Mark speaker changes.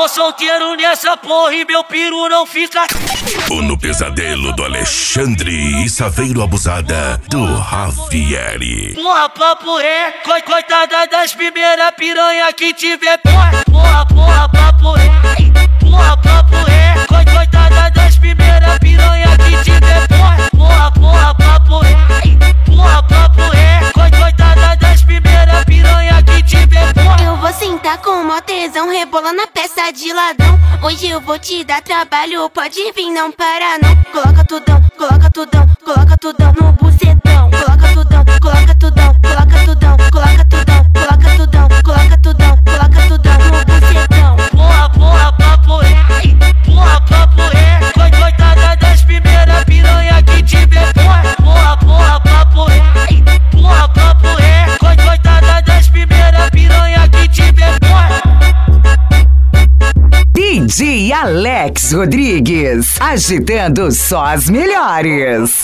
Speaker 1: solteiro nessa porra e meu piru não fica.
Speaker 2: O No Pesadelo do Alexandre e Saveiro Abusada do Javieri.
Speaker 1: Porra, papo é, coitada das primeiras piranha que tiver. Porra, papo é. Porra, papo é, coitada das primeiras piranha que tiver. Porra, papo é. Porra, papo é, coitada das primeiras piranha que tiver.
Speaker 3: Eu vou sentar com mó tesão, rebola na peça de ladrão. Hoje eu vou te dar trabalho, pode vir, não para não. Coloca tudão no bucetão. Coloca tudão no bucetão.
Speaker 1: Porra, papo é, coitada das primeiras piranha que tiver. Porra, papo é, coitada das primeiras piranha que tiver.
Speaker 4: DJ Alex Rodrigues, agitando só as melhores.